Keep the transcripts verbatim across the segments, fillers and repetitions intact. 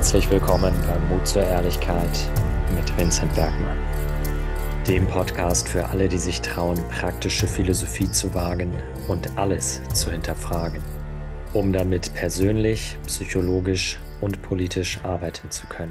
Herzlich willkommen beim Mut zur Ehrlichkeit mit Vincent Bergmann, dem Podcast für alle, die sich trauen, praktische Philosophie zu wagen und alles zu hinterfragen, um damit persönlich, psychologisch und politisch arbeiten zu können.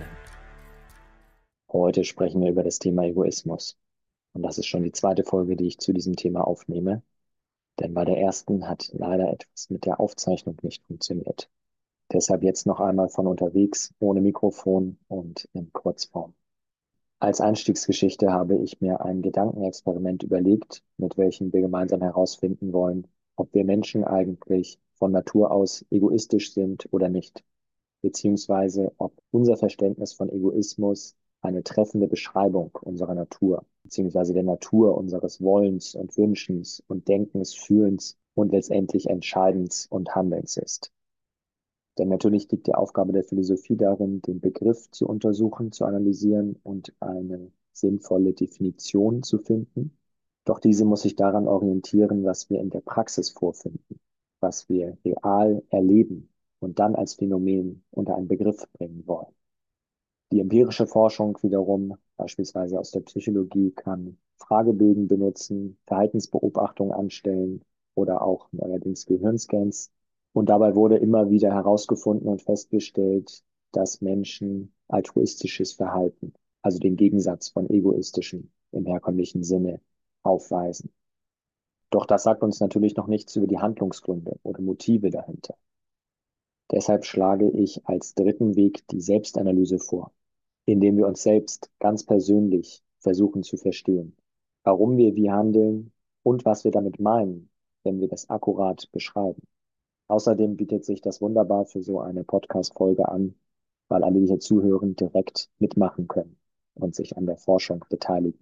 Heute sprechen wir über das Thema Egoismus. Und das ist schon die zweite Folge, die ich zu diesem Thema aufnehme. Denn bei der ersten hat leider etwas mit der Aufzeichnung nicht funktioniert. Deshalb jetzt noch einmal von unterwegs, ohne Mikrofon und in Kurzform. Als Einstiegsgeschichte habe ich mir ein Gedankenexperiment überlegt, mit welchem wir gemeinsam herausfinden wollen, ob wir Menschen eigentlich von Natur aus egoistisch sind oder nicht, beziehungsweise ob unser Verständnis von Egoismus eine treffende Beschreibung unserer Natur, beziehungsweise der Natur unseres Wollens und Wünschens und Denkens, Fühlens und letztendlich Entscheidens und Handelns ist. Denn natürlich liegt die Aufgabe der Philosophie darin, den Begriff zu untersuchen, zu analysieren und eine sinnvolle Definition zu finden. Doch diese muss sich daran orientieren, was wir in der Praxis vorfinden, was wir real erleben und dann als Phänomen unter einen Begriff bringen wollen. Die empirische Forschung wiederum, beispielsweise aus der Psychologie, kann Fragebögen benutzen, Verhaltensbeobachtungen anstellen oder auch neuerdings Gehirnscans. Und dabei wurde immer wieder herausgefunden und festgestellt, dass Menschen altruistisches Verhalten, also den Gegensatz von egoistischem im herkömmlichen Sinne, aufweisen. Doch das sagt uns natürlich noch nichts über die Handlungsgründe oder Motive dahinter. Deshalb schlage ich als dritten Weg die Selbstanalyse vor, indem wir uns selbst ganz persönlich versuchen zu verstehen, warum wir wie handeln und was wir damit meinen, wenn wir das akkurat beschreiben. Außerdem bietet sich das wunderbar für so eine Podcast-Folge an, weil alle, die hier zuhören, direkt mitmachen können und sich an der Forschung beteiligen.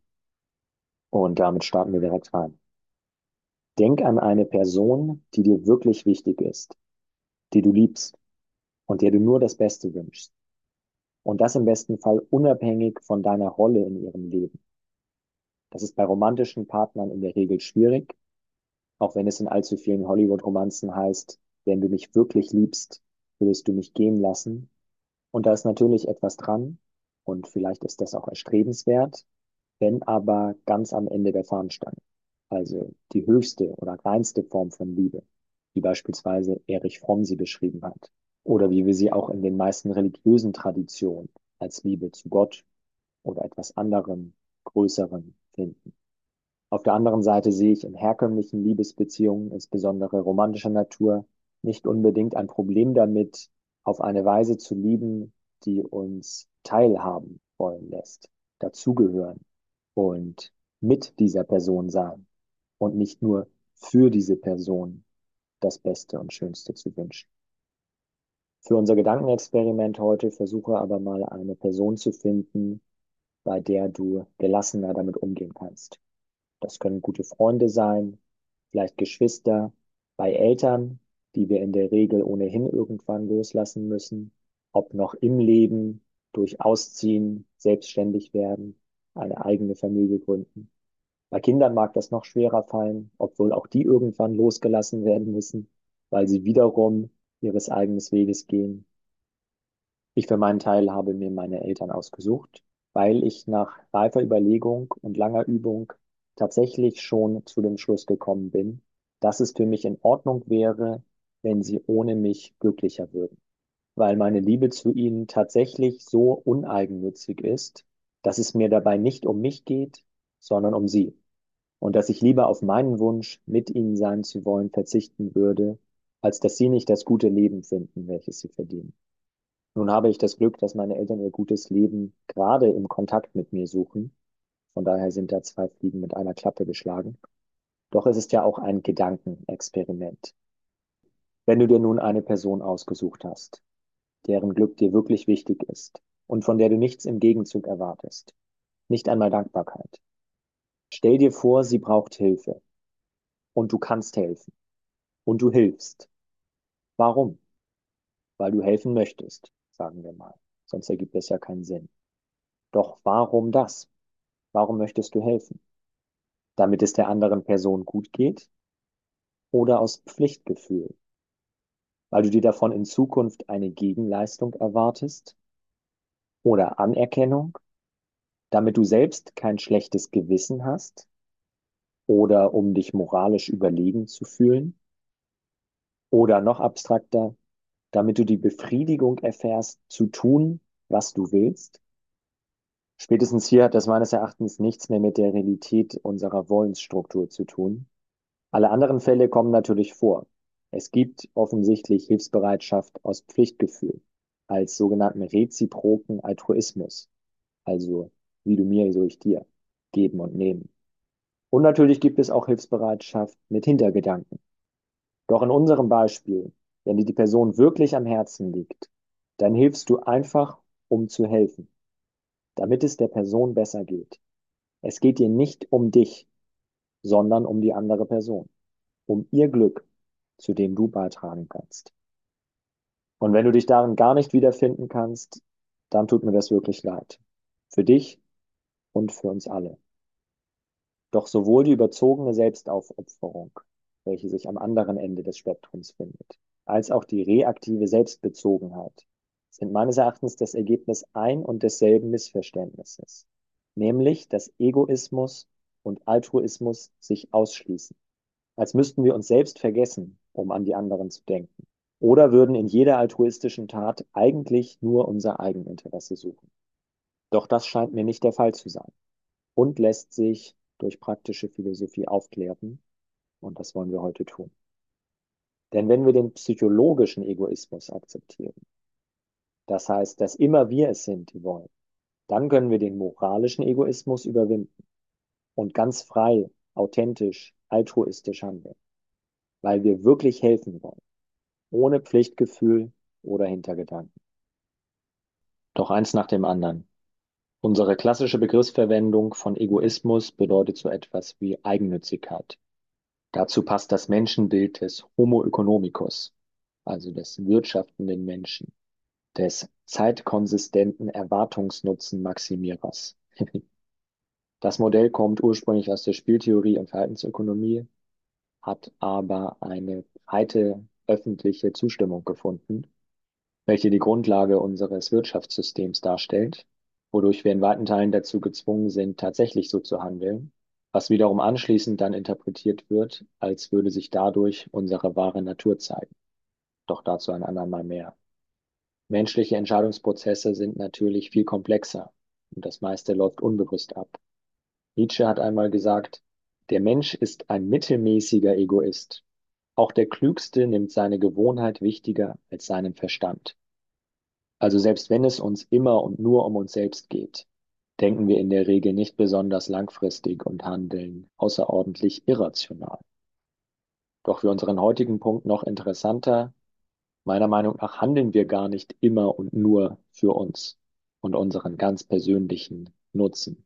Und damit starten wir direkt rein. Denk an eine Person, die dir wirklich wichtig ist, die du liebst und der du nur das Beste wünschst. Und das im besten Fall unabhängig von deiner Rolle in ihrem Leben. Das ist bei romantischen Partnern in der Regel schwierig, auch wenn es in allzu vielen Hollywood-Romanzen heißt, wenn du mich wirklich liebst, würdest du mich gehen lassen. Und da ist natürlich etwas dran und vielleicht ist das auch erstrebenswert, wenn aber ganz am Ende der Fahnenstange, also die höchste oder reinste Form von Liebe, wie beispielsweise Erich Fromm sie beschrieben hat, oder wie wir sie auch in den meisten religiösen Traditionen als Liebe zu Gott oder etwas anderem, Größerem finden. Auf der anderen Seite sehe ich in herkömmlichen Liebesbeziehungen, insbesondere romantischer Natur, nicht unbedingt ein Problem damit, auf eine Weise zu lieben, die uns teilhaben wollen lässt, dazugehören und mit dieser Person sein und nicht nur für diese Person das Beste und Schönste zu wünschen. Für unser Gedankenexperiment heute versuche aber mal eine Person zu finden, bei der du gelassener damit umgehen kannst. Das können gute Freunde sein, vielleicht Geschwister, bei Eltern, die wir in der Regel ohnehin irgendwann loslassen müssen, ob noch im Leben, durch Ausziehen, selbstständig werden, eine eigene Familie gründen. Bei Kindern mag das noch schwerer fallen, obwohl auch die irgendwann losgelassen werden müssen, weil sie wiederum ihres eigenen Weges gehen. Ich für meinen Teil habe mir meine Eltern ausgesucht, weil ich nach reifer Überlegung und langer Übung tatsächlich schon zu dem Schluss gekommen bin, dass es für mich in Ordnung wäre, wenn sie ohne mich glücklicher würden. Weil meine Liebe zu ihnen tatsächlich so uneigennützig ist, dass es mir dabei nicht um mich geht, sondern um sie. Und dass ich lieber auf meinen Wunsch, mit ihnen sein zu wollen, verzichten würde, als dass sie nicht das gute Leben finden, welches sie verdienen. Nun habe ich das Glück, dass meine Eltern ihr gutes Leben gerade im Kontakt mit mir suchen. Von daher sind da zwei Fliegen mit einer Klappe geschlagen. Doch es ist ja auch ein Gedankenexperiment. Wenn du dir nun eine Person ausgesucht hast, deren Glück dir wirklich wichtig ist und von der du nichts im Gegenzug erwartest, nicht einmal Dankbarkeit. Stell dir vor, sie braucht Hilfe und du kannst helfen und du hilfst. Warum? Weil du helfen möchtest, sagen wir mal. Sonst ergibt es ja keinen Sinn. Doch warum das? Warum möchtest du helfen? Damit es der anderen Person gut geht oder aus Pflichtgefühl? Weil du dir davon in Zukunft eine Gegenleistung erwartest? oder Anerkennung, damit du selbst kein schlechtes Gewissen hast oder um dich moralisch überlegen zu fühlen oder noch abstrakter, damit du die Befriedigung erfährst, zu tun, was du willst. Spätestens hier hat das meines Erachtens nichts mehr mit der Realität unserer Wollensstruktur zu tun. Alle anderen Fälle kommen natürlich vor. Es gibt offensichtlich Hilfsbereitschaft aus Pflichtgefühl als sogenannten reziproken Altruismus, also wie du mir, so ich dir, geben und nehmen. Und natürlich gibt es auch Hilfsbereitschaft mit Hintergedanken. Doch in unserem Beispiel, wenn dir die Person wirklich am Herzen liegt, dann hilfst du einfach, um zu helfen, damit es der Person besser geht. Es geht dir nicht um dich, sondern um die andere Person, um ihr Glück, zu dem du beitragen kannst. Und wenn du dich darin gar nicht wiederfinden kannst, dann tut mir das wirklich leid. Für dich und für uns alle. Doch sowohl die überzogene Selbstaufopferung, welche sich am anderen Ende des Spektrums findet, als auch die reaktive Selbstbezogenheit sind meines Erachtens das Ergebnis ein und desselben Missverständnisses, nämlich dass Egoismus und Altruismus sich ausschließen, als müssten wir uns selbst vergessen, um an die anderen zu denken, oder würden in jeder altruistischen Tat eigentlich nur unser Eigeninteresse suchen. Doch das scheint mir nicht der Fall zu sein und lässt sich durch praktische Philosophie aufklären. Und das wollen wir heute tun. Denn wenn wir den psychologischen Egoismus akzeptieren, das heißt, dass immer wir es sind, die wollen, dann können wir den moralischen Egoismus überwinden und ganz frei, authentisch, altruistisch handeln, weil wir wirklich helfen wollen, ohne Pflichtgefühl oder Hintergedanken. Doch eins nach dem anderen. Unsere klassische Begriffsverwendung von Egoismus bedeutet so etwas wie Eigennützigkeit. Dazu passt das Menschenbild des Homo economicus, also des wirtschaftenden Menschen, des zeitkonsistenten Erwartungsnutzen-Maximierers. Das Modell kommt ursprünglich aus der Spieltheorie und Verhaltensökonomie, hat aber eine breite öffentliche Zustimmung gefunden, welche die Grundlage unseres Wirtschaftssystems darstellt, wodurch wir in weiten Teilen dazu gezwungen sind, tatsächlich so zu handeln, was wiederum anschließend dann interpretiert wird, als würde sich dadurch unsere wahre Natur zeigen. Doch dazu ein andermal mehr. Menschliche Entscheidungsprozesse sind natürlich viel komplexer und das meiste läuft unbewusst ab. Nietzsche hat einmal gesagt, der Mensch ist ein mittelmäßiger Egoist. Auch der Klügste nimmt seine Gewohnheit wichtiger als seinen Verstand. Also selbst wenn es uns immer und nur um uns selbst geht, denken wir in der Regel nicht besonders langfristig und handeln außerordentlich irrational. Doch für unseren heutigen Punkt noch interessanter, meiner Meinung nach handeln wir gar nicht immer und nur für uns und unseren ganz persönlichen Nutzen.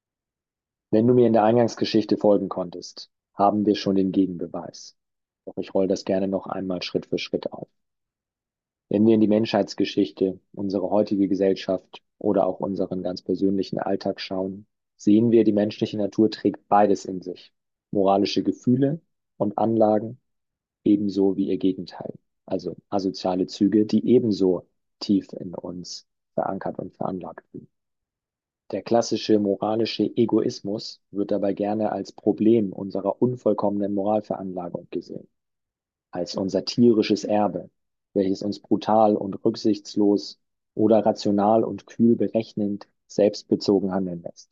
Wenn du mir in der Eingangsgeschichte folgen konntest, haben wir schon den Gegenbeweis. Doch ich roll das gerne noch einmal Schritt für Schritt auf. Wenn wir in die Menschheitsgeschichte, unsere heutige Gesellschaft oder auch unseren ganz persönlichen Alltag schauen, sehen wir, die menschliche Natur trägt beides in sich. Moralische Gefühle und Anlagen ebenso wie ihr Gegenteil. Also asoziale Züge, die ebenso tief in uns verankert und veranlagt sind. Der klassische moralische Egoismus wird dabei gerne als Problem unserer unvollkommenen Moralveranlagung gesehen, als unser tierisches Erbe, welches uns brutal und rücksichtslos oder rational und kühl berechnend selbstbezogen handeln lässt.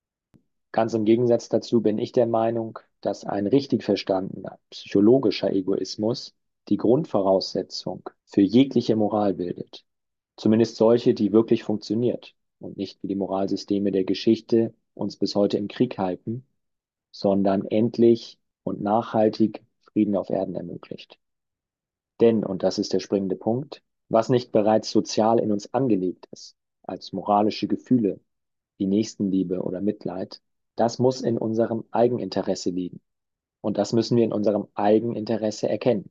Ganz im Gegensatz dazu bin ich der Meinung, dass ein richtig verstandener psychologischer Egoismus die Grundvoraussetzung für jegliche Moral bildet. Zumindest solche, die wirklich funktioniert und nicht wie die Moralsysteme der Geschichte uns bis heute im Krieg halten, sondern endlich und nachhaltig Frieden auf Erden ermöglicht. Denn, und das ist der springende Punkt, was nicht bereits sozial in uns angelegt ist, als moralische Gefühle, wie Nächstenliebe oder Mitleid, das muss in unserem Eigeninteresse liegen. Und das müssen wir in unserem Eigeninteresse erkennen.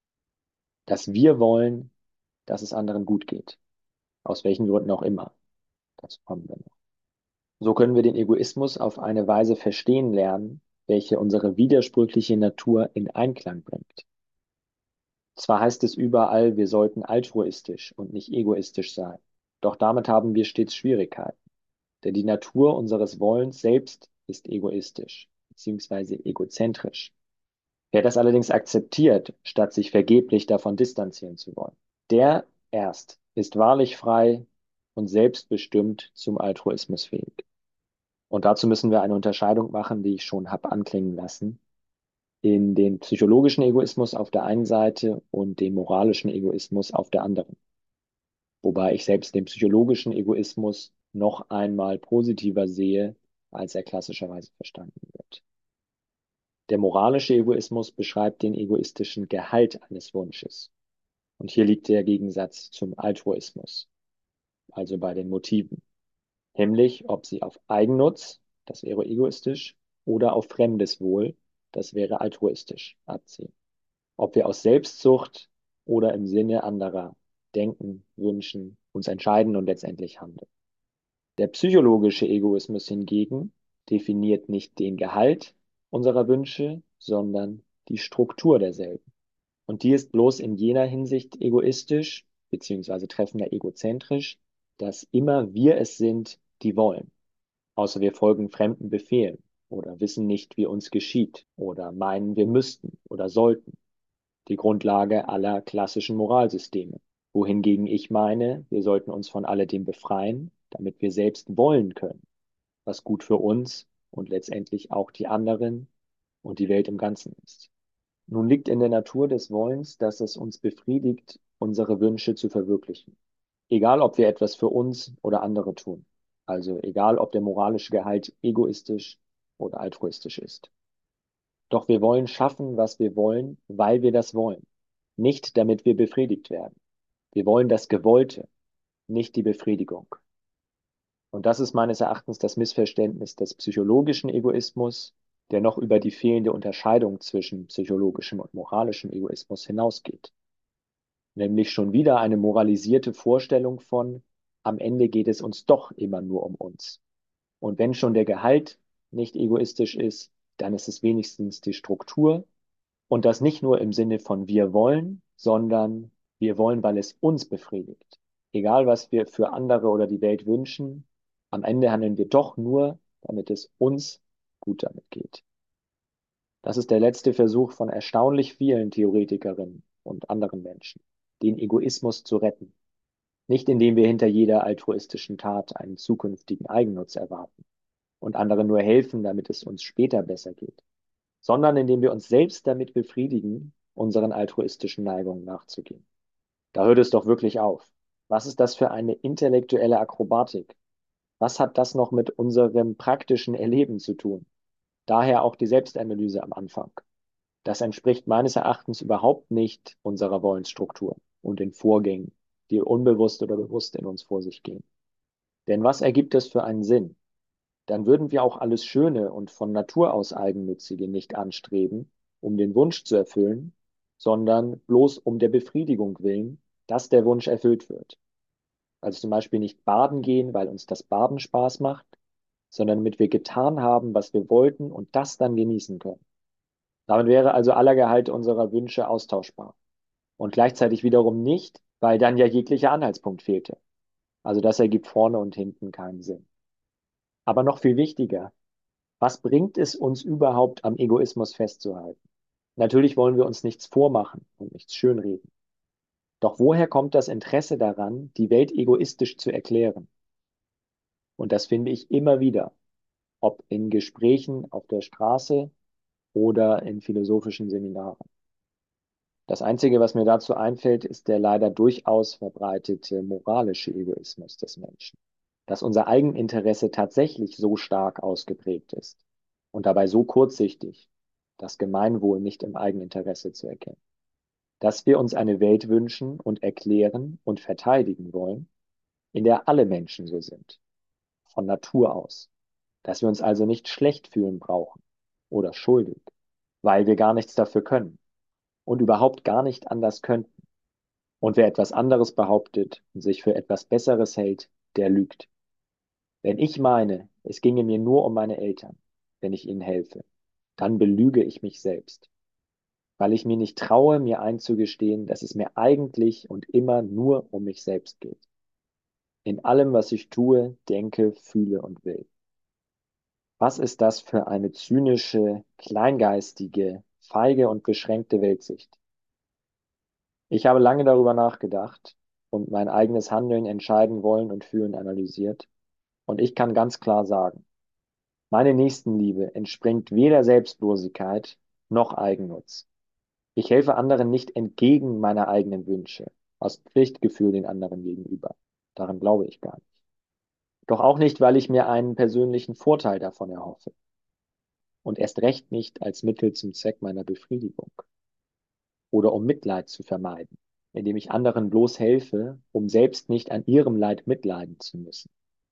Dass wir wollen, dass es anderen gut geht. Aus welchen Gründen auch immer. Dazu kommen wir noch. So können wir den Egoismus auf eine Weise verstehen lernen, welche unsere widersprüchliche Natur in Einklang bringt. Zwar heißt es überall, wir sollten altruistisch und nicht egoistisch sein. Doch damit haben wir stets Schwierigkeiten, denn die Natur unseres Wollens selbst ist egoistisch bzw. egozentrisch. Wer das allerdings akzeptiert, statt sich vergeblich davon distanzieren zu wollen, der erst ist wahrlich frei und selbstbestimmt zum Altruismus fähig. Und dazu müssen wir eine Unterscheidung machen, die ich schon habe anklingen lassen, in den psychologischen Egoismus auf der einen Seite und den moralischen Egoismus auf der anderen. Wobei ich selbst den psychologischen Egoismus noch einmal positiver sehe, als er klassischerweise verstanden wird. Der moralische Egoismus beschreibt den egoistischen Gehalt eines Wunsches. Und hier liegt der Gegensatz zum Altruismus, also bei den Motiven. Nämlich, ob sie auf Eigennutz, das wäre egoistisch, oder auf fremdes Wohl, das wäre altruistisch, abzielen. Ob wir aus Selbstsucht oder im Sinne anderer denken, wünschen, uns entscheiden und letztendlich handeln. Der psychologische Egoismus hingegen definiert nicht den Gehalt unserer Wünsche, sondern die Struktur derselben. Und die ist bloß in jener Hinsicht egoistisch, beziehungsweise treffender egozentrisch, dass immer wir es sind, die wollen. Außer wir folgen fremden Befehlen oder wissen nicht, wie uns geschieht oder meinen, wir müssten oder sollten. Die Grundlage aller klassischen Moralsysteme. Wohingegen ich meine, wir sollten uns von alledem befreien, damit wir selbst wollen können, was gut für uns und letztendlich auch die anderen und die Welt im Ganzen ist. Nun liegt in der Natur des Wollens, dass es uns befriedigt, unsere Wünsche zu verwirklichen. Egal, ob wir etwas für uns oder andere tun. Also egal, ob der moralische Gehalt egoistisch oder altruistisch ist. Doch wir wollen schaffen, was wir wollen, weil wir das wollen. Nicht damit wir befriedigt werden. Wir wollen das Gewollte, nicht die Befriedigung. Und das ist meines Erachtens das Missverständnis des psychologischen Egoismus, der noch über die fehlende Unterscheidung zwischen psychologischem und moralischem Egoismus hinausgeht. Nämlich schon wieder eine moralisierte Vorstellung von, am Ende geht es uns doch immer nur um uns. Und wenn schon der Gehalt nicht egoistisch ist, dann ist es wenigstens die Struktur und das nicht nur im Sinne von wir wollen, sondern wir wollen, weil es uns befriedigt. Egal, was wir für andere oder die Welt wünschen, am Ende handeln wir doch nur, damit es uns gut damit geht. Das ist der letzte Versuch von erstaunlich vielen Theoretikerinnen und anderen Menschen, den Egoismus zu retten. Nicht indem wir hinter jeder altruistischen Tat einen zukünftigen Eigennutz erwarten und anderen nur helfen, damit es uns später besser geht, sondern indem wir uns selbst damit befriedigen, unseren altruistischen Neigungen nachzugehen. Da hört es doch wirklich auf. Was ist das für eine intellektuelle Akrobatik? Was hat das noch mit unserem praktischen Erleben zu tun? Daher auch die Selbstanalyse am Anfang. Das entspricht meines Erachtens überhaupt nicht unserer Wollensstruktur und den Vorgängen, die unbewusst oder bewusst in uns vor sich gehen. Denn was ergibt es für einen Sinn? Dann würden wir auch alles Schöne und von Natur aus Eigennützige nicht anstreben, um den Wunsch zu erfüllen, sondern bloß um der Befriedigung willen, dass der Wunsch erfüllt wird. Also zum Beispiel nicht baden gehen, weil uns das Baden Spaß macht, sondern damit wir getan haben, was wir wollten und das dann genießen können. Damit wäre also aller Gehalt unserer Wünsche austauschbar. Und gleichzeitig wiederum nicht, weil dann ja jeglicher Anhaltspunkt fehlte. Also das ergibt vorne und hinten keinen Sinn. Aber noch viel wichtiger, was bringt es uns überhaupt am Egoismus festzuhalten? Natürlich wollen wir uns nichts vormachen und nichts schönreden. Doch woher kommt das Interesse daran, die Welt egoistisch zu erklären? Und das finde ich immer wieder, ob in Gesprächen auf der Straße oder in philosophischen Seminaren. Das Einzige, was mir dazu einfällt, ist der leider durchaus verbreitete moralische Egoismus des Menschen. Dass unser Eigeninteresse tatsächlich so stark ausgeprägt ist und dabei so kurzsichtig, das Gemeinwohl nicht im Eigeninteresse zu erkennen. Dass wir uns eine Welt wünschen und erklären und verteidigen wollen, in der alle Menschen so sind, von Natur aus. Dass wir uns also nicht schlecht fühlen brauchen oder schuldig, weil wir gar nichts dafür können und überhaupt gar nicht anders könnten. Und wer etwas anderes behauptet und sich für etwas Besseres hält, der lügt. Wenn ich meine, es ginge mir nur um meine Eltern, wenn ich ihnen helfe, dann belüge ich mich selbst, weil ich mir nicht traue, mir einzugestehen, dass es mir eigentlich und immer nur um mich selbst geht. in allem, was ich tue, denke, fühle und will. Was ist das für eine zynische, kleingeistige, feige und beschränkte Weltsicht? Ich habe lange darüber nachgedacht und mein eigenes Handeln, Entscheiden, Wollen und Fühlen analysiert. Und ich kann ganz klar sagen, meine Nächstenliebe entspringt weder Selbstlosigkeit noch Eigennutz. Ich helfe anderen nicht entgegen meiner eigenen Wünsche, aus Pflichtgefühl den anderen gegenüber. Daran glaube ich gar nicht. Doch auch nicht, weil ich mir einen persönlichen Vorteil davon erhoffe. Und erst recht nicht als Mittel zum Zweck meiner Befriedigung oder um Mitleid zu vermeiden, indem ich anderen bloß helfe, um selbst nicht an ihrem Leid mitleiden zu müssen,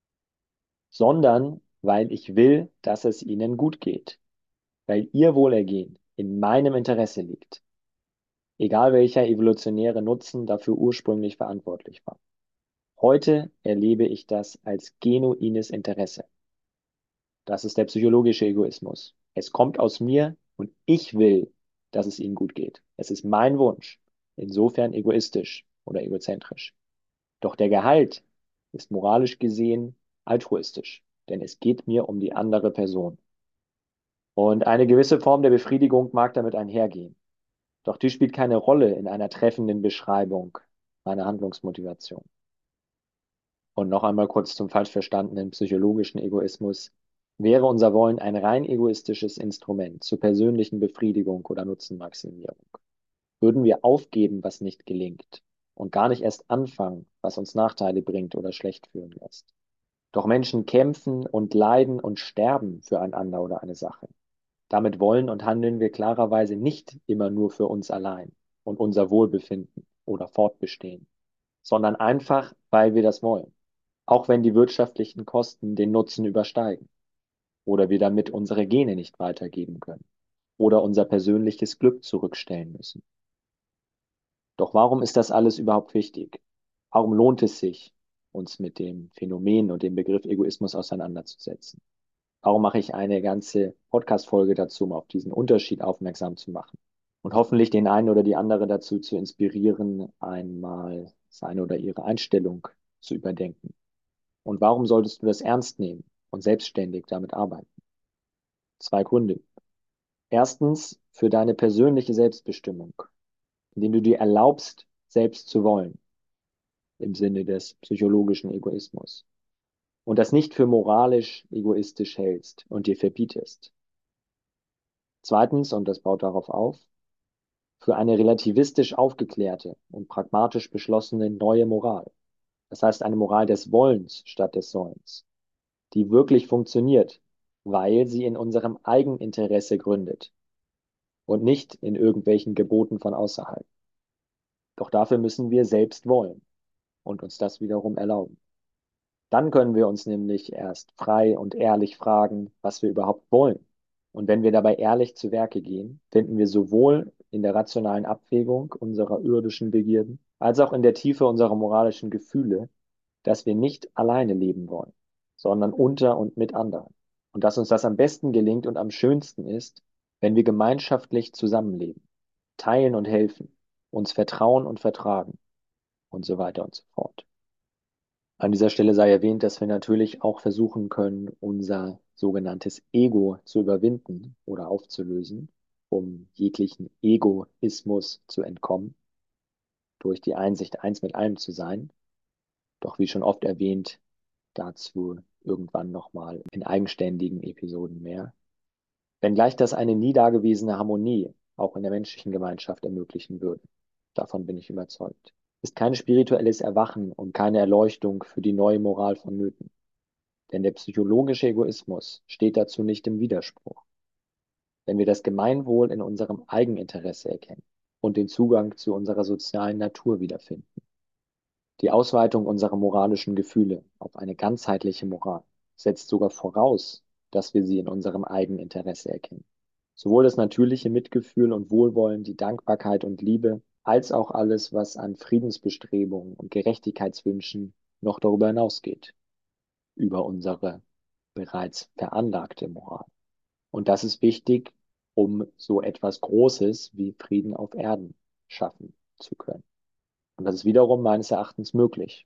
sondern weil ich will, dass es ihnen gut geht, weil ihr Wohlergehen in meinem Interesse liegt, egal welcher evolutionäre Nutzen dafür ursprünglich verantwortlich war. Heute erlebe ich das als genuines Interesse. Das ist der psychologische Egoismus. Es kommt aus mir und ich will, dass es ihnen gut geht. Es ist mein Wunsch. Insofern egoistisch oder egozentrisch. Doch der Gehalt ist moralisch gesehen altruistisch, denn es geht mir um die andere Person. Und eine gewisse Form der Befriedigung mag damit einhergehen. Doch die spielt keine Rolle in einer treffenden Beschreibung meiner Handlungsmotivation. Und noch einmal kurz zum falsch verstandenen psychologischen Egoismus. Wäre unser Wollen ein rein egoistisches Instrument zur persönlichen Befriedigung oder Nutzenmaximierung, würden wir aufgeben, was nicht gelingt und gar nicht erst anfangen, was uns Nachteile bringt oder schlecht fühlen lässt. Doch Menschen kämpfen und leiden und sterben für einander oder eine Sache. Damit wollen und handeln wir klarerweise nicht immer nur für uns allein und unser Wohlbefinden oder Fortbestehen, sondern einfach, weil wir das wollen, auch wenn die wirtschaftlichen Kosten den Nutzen übersteigen oder wir damit unsere Gene nicht weitergeben können oder unser persönliches Glück zurückstellen müssen. Doch warum ist das alles überhaupt wichtig? Warum lohnt es sich, uns mit dem Phänomen und dem Begriff Egoismus auseinanderzusetzen? Warum mache ich eine ganze Podcast-Folge dazu, um auf diesen Unterschied aufmerksam zu machen und hoffentlich den einen oder die andere dazu zu inspirieren, einmal seine oder ihre Einstellung zu überdenken? Und warum solltest du das ernst nehmen und selbstständig damit arbeiten? Zwei Gründe. Erstens, für deine persönliche Selbstbestimmung, indem du dir erlaubst, selbst zu wollen, im Sinne des psychologischen Egoismus, und das nicht für moralisch egoistisch hältst und dir verbietest. Zweitens, und das baut darauf auf, für eine relativistisch aufgeklärte und pragmatisch beschlossene neue Moral. Das heißt eine Moral des Wollens statt des Sollens, die wirklich funktioniert, weil sie in unserem Eigeninteresse gründet und nicht in irgendwelchen Geboten von außerhalb. Doch dafür müssen wir selbst wollen und uns das wiederum erlauben. Dann können wir uns nämlich erst frei und ehrlich fragen, was wir überhaupt wollen. Und wenn wir dabei ehrlich zu Werke gehen, finden wir sowohl in der rationalen Abwägung unserer irdischen Begierden als auch in der Tiefe unserer moralischen Gefühle, dass wir nicht alleine leben wollen, sondern unter und mit anderen. Und dass uns das am besten gelingt und am schönsten ist, wenn wir gemeinschaftlich zusammenleben, teilen und helfen, uns vertrauen und vertragen und so weiter und so fort. An dieser Stelle sei erwähnt, dass wir natürlich auch versuchen können, unser sogenanntes Ego zu überwinden oder aufzulösen, um jeglichen Egoismus zu entkommen, durch die Einsicht, eins mit allem zu sein. Doch wie schon oft erwähnt, dazu irgendwann nochmal in eigenständigen Episoden mehr. Wenngleich das eine nie dagewesene Harmonie auch in der menschlichen Gemeinschaft ermöglichen würde. Davon bin ich überzeugt. Ist kein spirituelles Erwachen und keine Erleuchtung für die neue Moral vonnöten. Denn der psychologische Egoismus steht dazu nicht im Widerspruch. Wenn wir das Gemeinwohl in unserem Eigeninteresse erkennen und den Zugang zu unserer sozialen Natur wiederfinden. Die Ausweitung unserer moralischen Gefühle auf eine ganzheitliche Moral setzt sogar voraus, dass wir sie in unserem Eigeninteresse erkennen. Sowohl das natürliche Mitgefühl und Wohlwollen, die Dankbarkeit und Liebe, als auch alles, was an Friedensbestrebungen und Gerechtigkeitswünschen noch darüber hinausgeht, über unsere bereits veranlagte Moral. Und das ist wichtig, um so etwas Großes wie Frieden auf Erden schaffen zu können. Und das ist wiederum meines Erachtens möglich.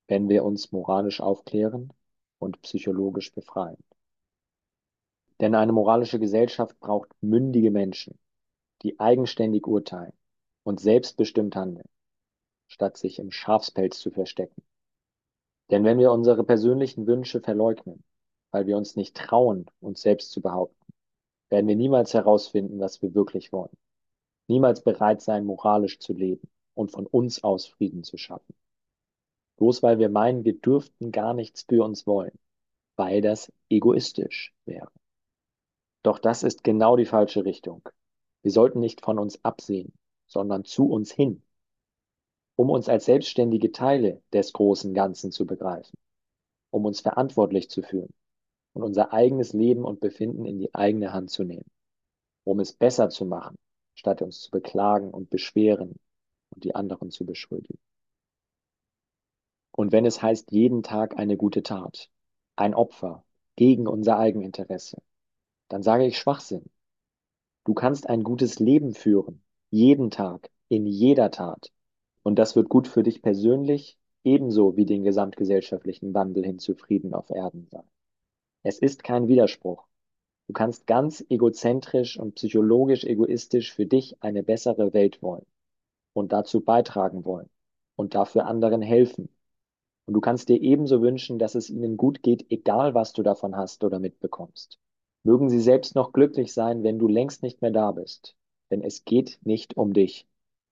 wenn wir uns moralisch aufklären und psychologisch befreien. Denn eine moralische Gesellschaft braucht mündige Menschen, die eigenständig urteilen und selbstbestimmt handeln, statt sich im Schafspelz zu verstecken. Denn wenn wir unsere persönlichen Wünsche verleugnen, weil wir uns nicht trauen, uns selbst zu behaupten, werden wir niemals herausfinden, was wir wirklich wollen. Niemals bereit sein, moralisch zu leben und von uns aus Frieden zu schaffen. Bloß weil wir meinen, wir dürften gar nichts für uns wollen, weil das egoistisch wäre. Doch das ist genau die falsche Richtung. Wir sollten nicht von uns absehen, sondern zu uns hin, um uns als selbstständige Teile des großen Ganzen zu begreifen, um uns verantwortlich zu fühlen und unser eigenes Leben und Befinden in die eigene Hand zu nehmen, um es besser zu machen, statt uns zu beklagen und beschweren und die anderen zu beschuldigen. Und wenn es heißt, jeden Tag eine gute Tat, ein Opfer gegen unser Eigeninteresse, dann sage ich Schwachsinn. Du kannst ein gutes Leben führen, jeden Tag, in jeder Tat. Und das wird gut für dich persönlich, ebenso wie den gesamtgesellschaftlichen Wandel hin zu Frieden auf Erden sein. Es ist kein Widerspruch. Du kannst ganz egozentrisch und psychologisch egoistisch für dich eine bessere Welt wollen und dazu beitragen wollen und dafür anderen helfen. Und du kannst dir ebenso wünschen, dass es ihnen gut geht, egal was du davon hast oder mitbekommst. Mögen sie selbst noch glücklich sein, wenn du längst nicht mehr da bist, denn es geht nicht um dich.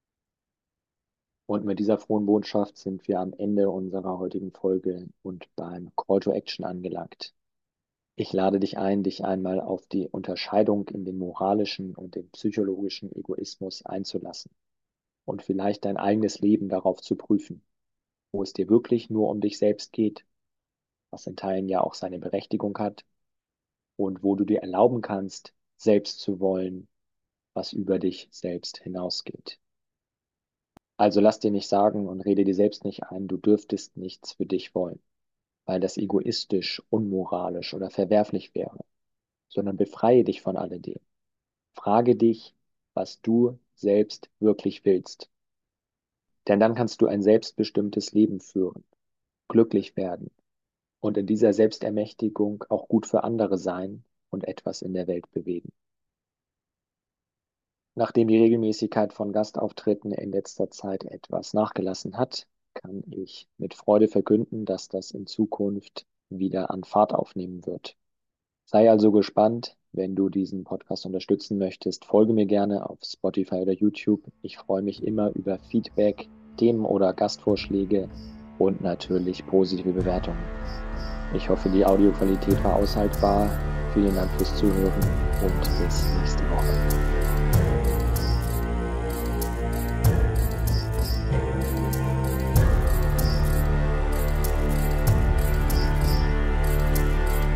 Und mit dieser frohen Botschaft sind wir am Ende unserer heutigen Folge und beim Call to Action angelangt. Ich lade dich ein, dich einmal auf die Unterscheidung in den moralischen und den psychologischen Egoismus einzulassen und vielleicht dein eigenes Leben darauf zu prüfen, wo es dir wirklich nur um dich selbst geht, was in Teilen ja auch seine Berechtigung hat, und wo du dir erlauben kannst, selbst zu wollen, was über dich selbst hinausgeht. Also lass dir nicht sagen und rede dir selbst nicht ein, du dürftest nichts für dich wollen, weil das egoistisch, unmoralisch oder verwerflich wäre, sondern befreie dich von alledem. Frage dich, was du selbst wirklich willst. Denn dann kannst du ein selbstbestimmtes Leben führen, glücklich werden und in dieser Selbstermächtigung auch gut für andere sein und etwas in der Welt bewegen. Nachdem die Regelmäßigkeit von Gastauftritten in letzter Zeit etwas nachgelassen hat, kann ich mit Freude verkünden, dass das in Zukunft wieder an Fahrt aufnehmen wird. Sei also gespannt, wenn du diesen Podcast unterstützen möchtest. Folge mir gerne auf Spotify oder YouTube. Ich freue mich immer über Feedback, Themen oder Gastvorschläge und natürlich positive Bewertungen. Ich hoffe, die Audioqualität war aushaltbar. Vielen Dank fürs Zuhören und bis nächste Woche.